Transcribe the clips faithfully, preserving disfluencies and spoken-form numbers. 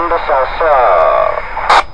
安德小社。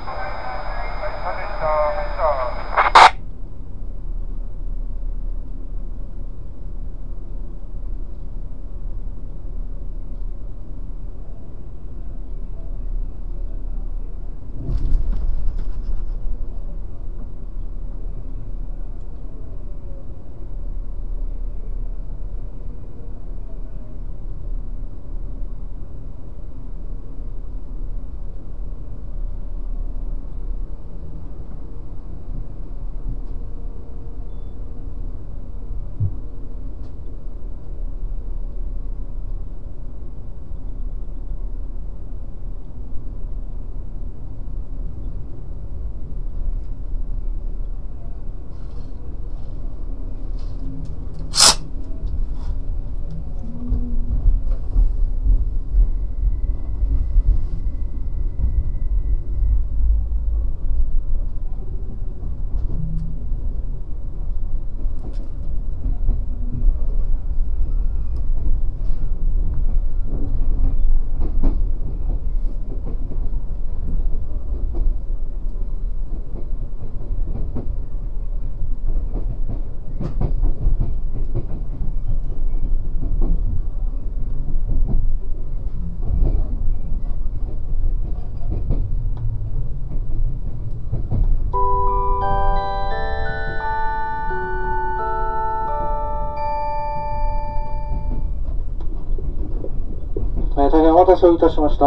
大変お待たせをいたしました。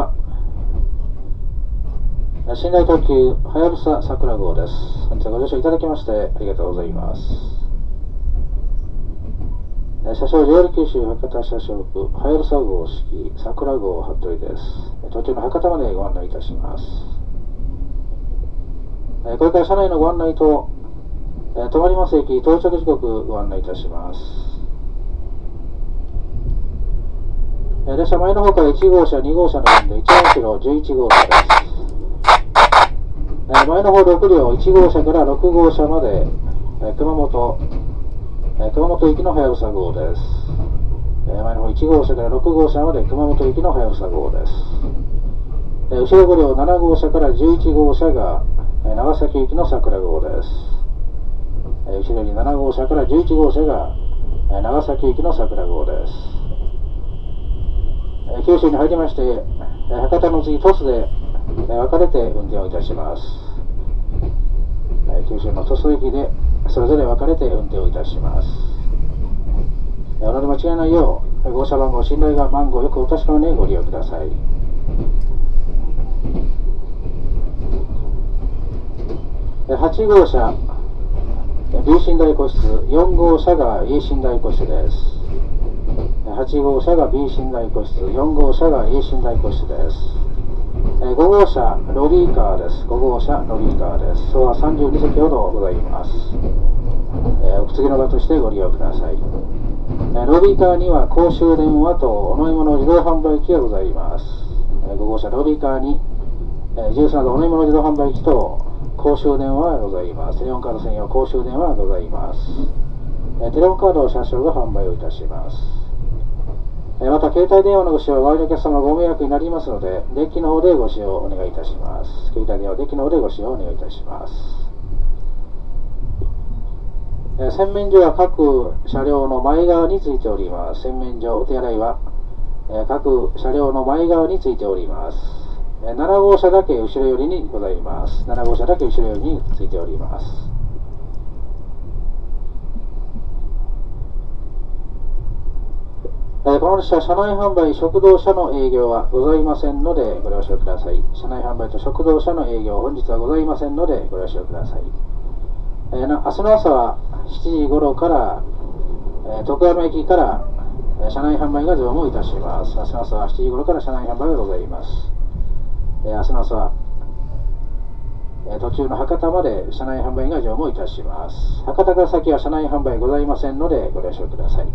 寝台特急はやぶさ桜号です。本日はご乗車いただきましてありがとうございます。車掌 ジェイアール 九州博多車掌区はやぶさ号式桜号服部です。途中の博多までご案内いたします。これから車内のご案内と止まります駅到着時刻ご案内いたします。列車前の方からいち号車、に号車の順でいち号キロじゅういち号車です。前の方ろく両いち号車からろく号車まで熊本、熊本行きのはやぶさ号です。前の方いち号車からろく号車まで熊本行きのはやぶさ号です。後ろご両なな号車からじゅういち号車が長崎行きの桜号です。後ろになな号車からじゅういち号車が長崎行きの桜号です。九州に入りまして、博多の次鳥栖で分かれて運転をいたします。九州の鳥栖駅でそれぞれ分かれて運転をいたします。お乗り間違いないよう、号車番号、信頼が番号よくお確かめにご利用ください。はち号車、B 寝台個室、よん号車が A 寝台個室です。はち号車が B 寝台個室、よん号車が A 寝台個室です。ご号車ロビーカーです。ご号車ロビーカーです。昭和さんじゅうに席ほどございます。お次の場としてご利用ください。ロビーカーには公衆電話とお飲み物自動販売機がございます。ご号車ロビーカーにジュースなどお飲み物自動販売機と公衆電話がございます。テレホンカード専用公衆電話がございます。テレホンカードを車掌が販売をいたします。また携帯電話のご使用は周りのお客様ご迷惑になりますので、デッキの方でご使用をお願いいたします。携帯電話デッキの方でご使用をお願いいたします。洗面所は各車両の前側についております。洗面所、お手洗いは各車両の前側についております。なな号車だけ後ろ寄りにございます。なな号車だけ後ろ寄りについております。この列車、車内販売、食堂車の営業はございませんのでご了承ください。車内販売と食堂車の営業、本日はございませんのでご了承ください。えー、明日の朝はしちじ頃から、えー、徳山駅から、えー、車内販売が乗務いたします。明日の朝はしちじ頃から車内販売がございます。えー、明日の朝は、えー、途中の博多まで車内販売が乗務いたします。博多から先は車内販売ございませんのでご了承ください。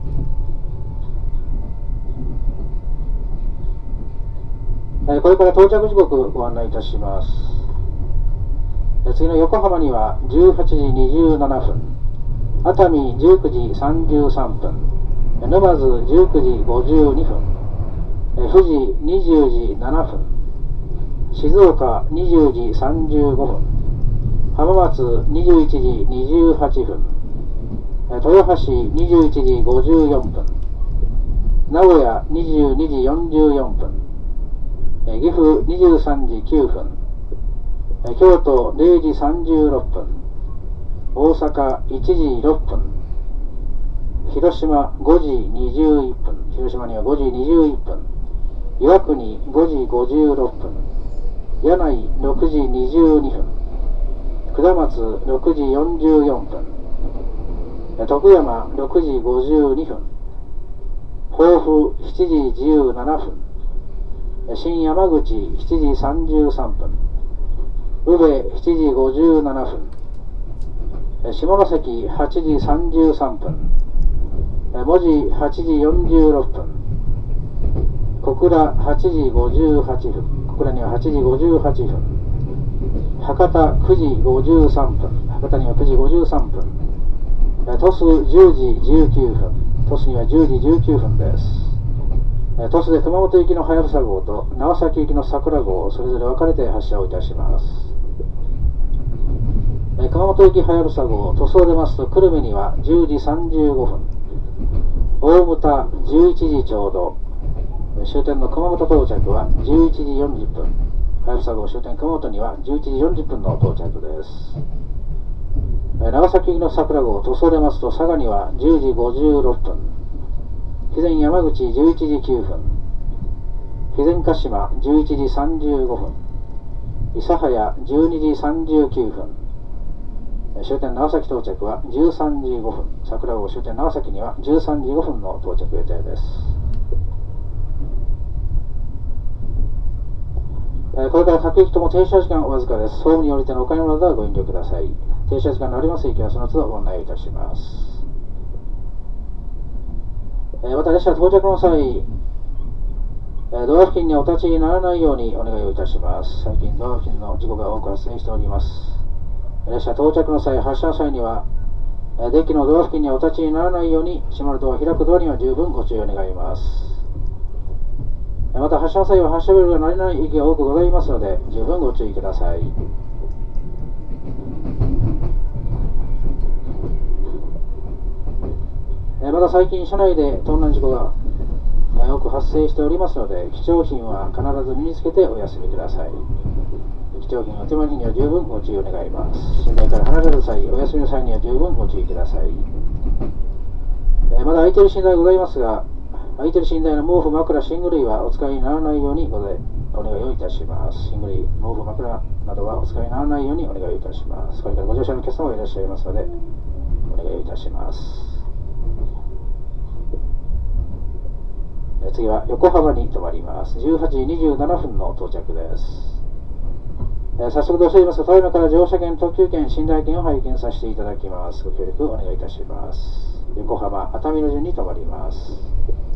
これから到着時刻ご案内いたします。次の横浜にはじゅうはちじにじゅうななふん、熱海じゅうくじさんじゅうさんぷん、沼津じゅうくじごじゅうにふん、富士にじゅうじななふん、 静岡にじゅうじさんじゅうごふん、浜松にじゅういちじにじゅうはっぷん、豊橋にじゅういちじごじゅうよんぷん、名古屋にじゅうにじよんじゅうよんぷん、岐阜にじゅうさんじきゅうふん、京都れいじさんじゅうろっぷん、大阪いちじろっぷん、広島ごじにじゅういっぷん、広島にはごじにじゅういっぷん、岩国ごじごじゅうろっぷん、柳井ろくじにじゅうにふん、下松ろくじよんじゅうよんぷん、徳山ろくじごじゅうにふん、甲府しちじじゅうななふん、新山口しちじさんじゅうさんぷん、宇部しちじごじゅうななふん、下関はちじさんじゅうさんぷん、門司はちじよんじゅうろっぷん、小倉はちじごじゅうはっぷん、小倉にははちじごじゅうはっぷん、博多くじごじゅうさんぷん、博多にはくじごじゅうさんぷん、鳥栖じゅうじじゅうきゅうふん、鳥栖にはじゅうじじゅうきゅうふんです。鳥栖で熊本行きのはやぶさ号と長崎行きの桜号、それぞれ分かれて発車をいたします。熊本行きはやぶさ号、鳥栖を出ますと久留米にはじゅうじさんじゅうごふん、大牟田じゅういちじちょうど、終点の熊本到着はじゅういちじよんじゅっぷん、はやぶさ号終点熊本にはじゅういちじよんじゅっぷんの到着です。長崎行きの桜号、鳥栖を出ますと佐賀にはじゅうじごじゅうろっぷん、肥前山口じゅういちじきゅうふん、肥前鹿島じゅういちじさんじゅうごふん、諫早じゅうにじさんじゅうきゅうふん、終点長崎到着はじゅうさんじごふん、桜号終点長崎にはじゅうさんじごふんの到着予定です。これから各駅とも停車時間わずかです。ホームに降りてのお買い物などはご遠慮ください。停車時間のあります駅はその都度ご案内いたします。また列車到着の際、ドア付近にお立ちにならないようにお願いをいたします。最近ドア付近の事故が多く発生しております。列車到着の際、発車の際にはデッキのドア付近にお立ちにならないように、閉まるドア、開くドアには十分ご注意を願います。また発車の際は発車ベルが鳴りない駅が多くございますので、十分ご注意ください。また最近車内で盗難事故が多く発生しておりますので、貴重品は必ず身につけてお休みください。貴重品お手間には十分ご注意を願います。寝台から離れる際、お休みの際には十分ご注意ください。まだ空いている寝台ございますが、空いている寝台の毛布、枕、寝具類はお使いにならないようにごお願いをいたします。寝具類、毛布、枕などはお使いにならないようにお願いいたします。これからご乗車のお客様がいらっしゃいますので、お願いいたします。次は横浜に停まります。じゅうはちじにじゅうななふんの到着です。早速で恐れ入りますが、ただいまから乗車券、特急券、寝台券を拝見させていただきます。ご協力お願いいたします。横浜、熱海の順に停まります。